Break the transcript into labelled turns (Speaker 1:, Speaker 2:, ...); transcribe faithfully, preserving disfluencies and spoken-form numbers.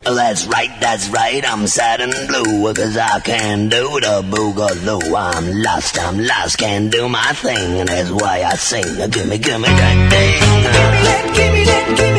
Speaker 1: That's right, that's right, I'm sad and blue, cause I can't do the boogaloo. I'm lost, I'm lost, can't do my thing, and that's why I sing. Gimme, gimme that thing. Gimme that, gimme that, gimme